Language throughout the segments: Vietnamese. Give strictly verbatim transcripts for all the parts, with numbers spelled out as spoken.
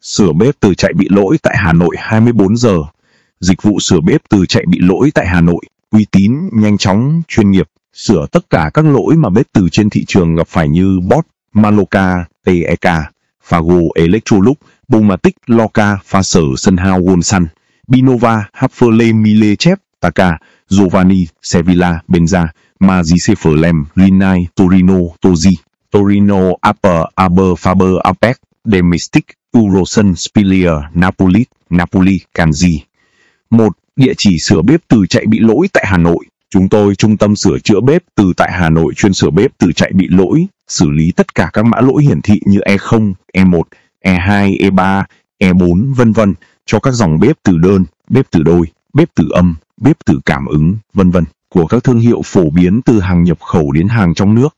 Sửa bếp từ chạy bị lỗi tại Hà Nội hai mươi bốn giờ. Dịch vụ sửa bếp từ chạy bị lỗi tại Hà Nội, uy tín, nhanh chóng, chuyên nghiệp, sửa tất cả các lỗi mà bếp từ trên thị trường gặp phải như Bosch, Maloka, tê e ca, Fago, Electrolux, Bomatic, Loka, Faser, Sunhouse, Wonsan, Binova, Hafele, Milechep, Taka, Giovanni, Sevilla, Benza, Magise Flem, Rinnai, Torino, Tozi, Torino, Upper, Aber, Faber, Apec, Domestic, Uroson, Spilier, Napoli, Napoli, Kanji. một. Địa chỉ sửa bếp từ chạy bị lỗi tại Hà Nội. Chúng tôi trung tâm sửa chữa bếp từ tại Hà Nội chuyên sửa bếp từ chạy bị lỗi, xử lý tất cả các mã lỗi hiển thị như E không, E một, E hai, E ba, E bốn, vân vân cho các dòng bếp từ đơn, bếp từ đôi, bếp từ âm, bếp từ cảm ứng, vân vân của các thương hiệu phổ biến từ hàng nhập khẩu đến hàng trong nước.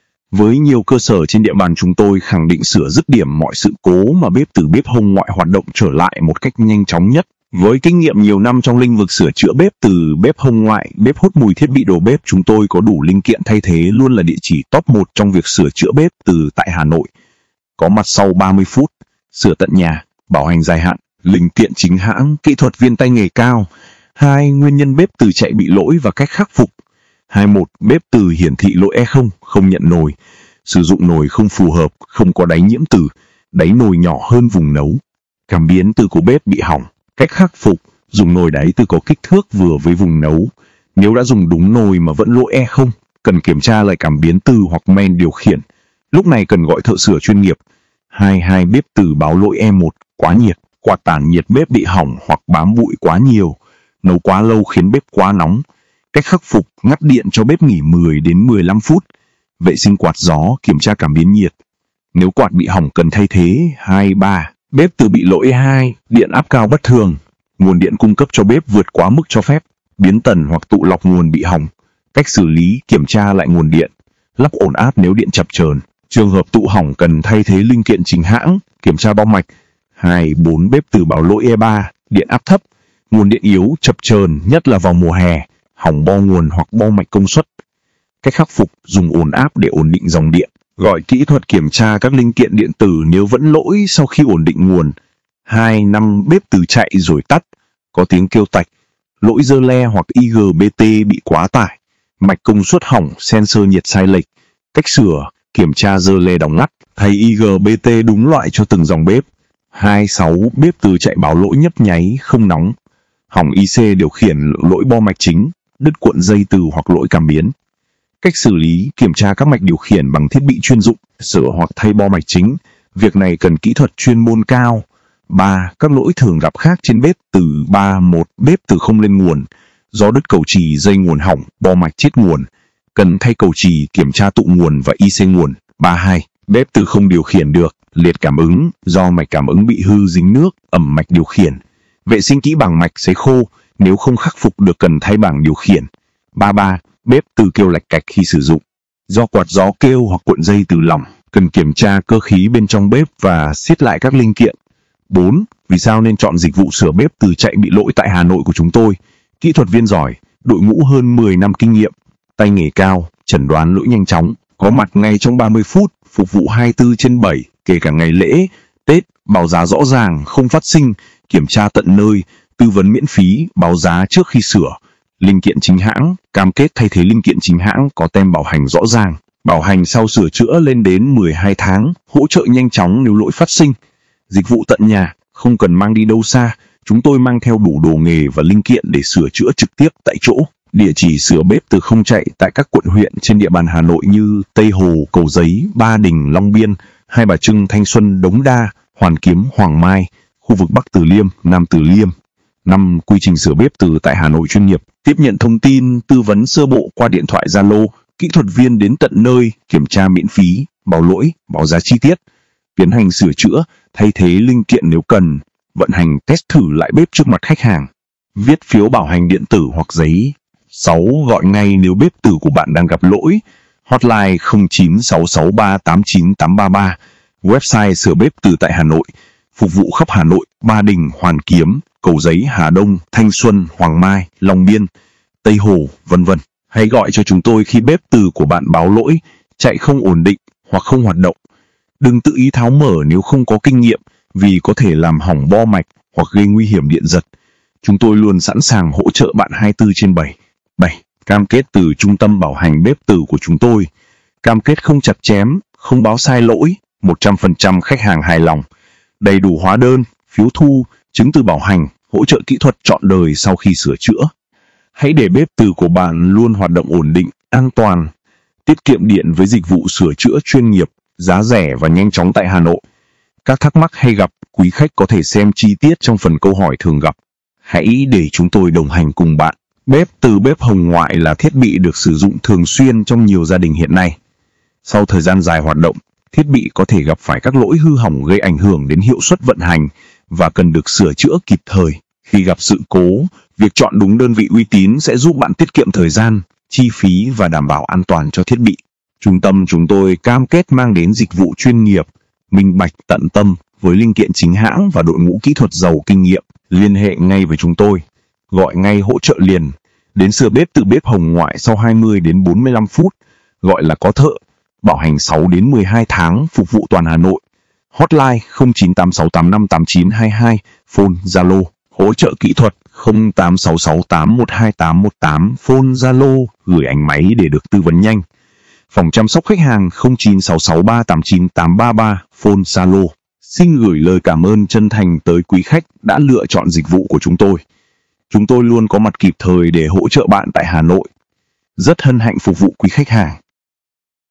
Với nhiều cơ sở trên địa bàn, chúng tôi khẳng định sửa dứt điểm mọi sự cố mà bếp từ bếp hông ngoại hoạt động trở lại một cách nhanh chóng nhất. Với kinh nghiệm nhiều năm trong lĩnh vực sửa chữa bếp từ bếp hông ngoại, bếp hút mùi, thiết bị đồ bếp, chúng tôi có đủ linh kiện thay thế, luôn là địa chỉ top một trong việc sửa chữa bếp từ tại Hà Nội. Có mặt sau ba mươi phút, sửa tận nhà, bảo hành dài hạn, linh kiện chính hãng, kỹ thuật viên tay nghề cao. hai. Nguyên nhân bếp từ chạy bị lỗi và cách khắc phục. hai mươi mốt. Bếp từ hiển thị lỗi E không, không nhận nồi, sử dụng nồi không phù hợp, không có đáy nhiễm từ, đáy nồi nhỏ hơn vùng nấu. Cảm biến từ của bếp bị hỏng. Cách khắc phục, dùng nồi đáy từ có kích thước vừa với vùng nấu. Nếu đã dùng đúng nồi mà vẫn lỗi E không, cần kiểm tra lại cảm biến từ hoặc main điều khiển. Lúc này cần gọi thợ sửa chuyên nghiệp. hai mươi hai. Bếp từ báo lỗi E một, quá nhiệt, quạt tản nhiệt bếp bị hỏng hoặc bám bụi quá nhiều, nấu quá lâu khiến bếp quá nóng. Cách khắc phục, ngắt điện cho bếp nghỉ mười đến mười lăm phút. Vệ sinh quạt gió, kiểm tra cảm biến nhiệt. Nếu quạt bị hỏng cần thay thế. hai mươi ba. Bếp từ bị lỗi E hai, điện áp cao bất thường, nguồn điện cung cấp cho bếp vượt quá mức cho phép, biến tần hoặc tụ lọc nguồn bị hỏng. Cách xử lý, kiểm tra lại nguồn điện, lắp ổn áp nếu điện chập chờn. Trường hợp tụ hỏng cần thay thế linh kiện chính hãng, kiểm tra bo mạch. hai mươi bốn. Bếp từ báo lỗi E ba, điện áp thấp, nguồn điện yếu, chập chờn, nhất là vào mùa hè, hỏng bo nguồn hoặc bo mạch công suất. Cách khắc phục, dùng ổn áp để ổn định dòng điện. Gọi kỹ thuật kiểm tra các linh kiện điện tử nếu vẫn lỗi sau khi ổn định nguồn. hai mươi lăm. Bếp từ chạy rồi tắt, có tiếng kêu tạch, lỗi dơ le hoặc i giê bê tê bị quá tải, mạch công suất hỏng, sensor nhiệt sai lệch. Cách sửa, kiểm tra dơ le đóng ngắt, thay i giê bê tê đúng loại cho từng dòng bếp. hai mươi sáu. Bếp từ chạy báo lỗi nhấp nháy, không nóng, hỏng i xê điều khiển, lỗi bo mạch chính, đứt cuộn dây từ hoặc lỗi cảm biến. Cách xử lý, kiểm tra các mạch điều khiển bằng thiết bị chuyên dụng, sửa hoặc thay bo mạch chính. Việc này cần kỹ thuật chuyên môn cao. ba. Các lỗi thường gặp khác trên bếp từ. ba mươi mốt. Bếp từ không lên nguồn, do đứt cầu chì, dây nguồn hỏng, bo mạch chết nguồn. Cần thay cầu chì, kiểm tra tụ nguồn và i xê nguồn. ba mươi hai. Bếp từ không điều khiển được, liệt cảm ứng, do mạch cảm ứng bị hư dính nước, ẩm mạch điều khiển. Vệ sinh kỹ bảng mạch sấy khô, nếu không khắc phục được cần thay bảng điều khiển. ba mươi ba. Bếp từ kêu lạch cạch khi sử dụng, do quạt gió kêu hoặc cuộn dây từ lỏng, cần kiểm tra cơ khí bên trong bếp và siết lại các linh kiện. bốn. Vì sao nên chọn dịch vụ sửa bếp từ chạy bị lỗi tại Hà Nội của chúng tôi? Kỹ thuật viên giỏi, đội ngũ hơn mười năm kinh nghiệm, tay nghề cao, chẩn đoán lỗi nhanh chóng, có mặt ngay trong ba mươi phút, phục vụ hai mươi tư trên bảy, kể cả ngày lễ, Tết, báo giá rõ ràng, không phát sinh, kiểm tra tận nơi, tư vấn miễn phí, báo giá trước khi sửa. Linh kiện chính hãng, cam kết thay thế linh kiện chính hãng, có tem bảo hành rõ ràng, bảo hành sau sửa chữa lên đến mười hai tháng, hỗ trợ nhanh chóng nếu lỗi phát sinh. Dịch vụ tận nhà, không cần mang đi đâu xa, chúng tôi mang theo đủ đồ nghề và linh kiện để sửa chữa trực tiếp tại chỗ. Địa chỉ sửa bếp từ không chạy tại các quận huyện trên địa bàn Hà Nội như Tây Hồ, Cầu Giấy, Ba Đình, Long Biên, Hai Bà Trưng, Thanh Xuân, Đống Đa, Hoàn Kiếm, Hoàng Mai, khu vực Bắc Từ Liêm, Nam Từ Liêm. năm. Quy trình sửa bếp từ tại Hà Nội chuyên nghiệp, tiếp nhận thông tin, tư vấn sơ bộ qua điện thoại Zalo, kỹ thuật viên đến tận nơi, kiểm tra miễn phí, báo lỗi, báo giá chi tiết, tiến hành sửa chữa, thay thế linh kiện nếu cần, vận hành test thử lại bếp trước mặt khách hàng, viết phiếu bảo hành điện tử hoặc giấy. sáu. Gọi ngay nếu bếp từ của bạn đang gặp lỗi, hotline không chín sáu sáu ba tám chín tám ba ba, website sửa bếp từ tại Hà Nội, phục vụ khắp Hà Nội, Ba Đình, Hoàn Kiếm, Cầu Giấy, Hà Đông, Thanh Xuân, Hoàng Mai, Long Biên, Tây Hồ, vân vân. Hãy gọi cho chúng tôi khi bếp từ của bạn báo lỗi, chạy không ổn định hoặc không hoạt động. Đừng tự ý tháo mở nếu không có kinh nghiệm, vì có thể làm hỏng bo mạch hoặc gây nguy hiểm điện giật. Chúng tôi luôn sẵn sàng hỗ trợ bạn hai mươi tư trên bảy. bảy. Cam kết từ trung tâm bảo hành bếp từ của chúng tôi. Cam kết không chặt chém, không báo sai lỗi, một trăm phần trăm khách hàng hài lòng. Đầy đủ hóa đơn, phiếu thu, chứng từ bảo hành, hỗ trợ kỹ thuật trọn đời sau khi sửa chữa. Hãy để bếp từ của bạn luôn hoạt động ổn định, an toàn, tiết kiệm điện với dịch vụ sửa chữa chuyên nghiệp, giá rẻ và nhanh chóng tại Hà Nội. Các thắc mắc hay gặp, quý khách có thể xem chi tiết trong phần câu hỏi thường gặp. Hãy để chúng tôi đồng hành cùng bạn. Bếp từ bếp hồng ngoại là thiết bị được sử dụng thường xuyên trong nhiều gia đình hiện nay. Sau thời gian dài hoạt động, thiết bị có thể gặp phải các lỗi hư hỏng gây ảnh hưởng đến hiệu suất vận hành và cần được sửa chữa kịp thời. Khi gặp sự cố, việc chọn đúng đơn vị uy tín sẽ giúp bạn tiết kiệm thời gian, chi phí và đảm bảo an toàn cho thiết bị. Trung tâm chúng tôi cam kết mang đến dịch vụ chuyên nghiệp, minh bạch, tận tâm với linh kiện chính hãng và đội ngũ kỹ thuật giàu kinh nghiệm. Liên hệ ngay với chúng tôi, gọi ngay hỗ trợ liền. Đến sửa bếp từ bếp hồng ngoại sau hai mươi đến bốn mươi lăm phút, gọi là có thợ. Bảo hành sáu đến mười hai tháng, phục vụ toàn Hà Nội. Hotline không chín tám sáu tám năm tám chín hai hai, phone Zalo. Hỗ trợ kỹ thuật không tám sáu sáu tám một hai tám một tám, phone Zalo, gửi ảnh máy để được tư vấn nhanh. Phòng chăm sóc khách hàng không chín sáu sáu ba tám chín tám ba ba, phone Zalo. Xin gửi lời cảm ơn chân thành tới quý khách đã lựa chọn dịch vụ của chúng tôi. Chúng tôi luôn có mặt kịp thời để hỗ trợ bạn tại Hà Nội. Rất hân hạnh phục vụ quý khách hàng.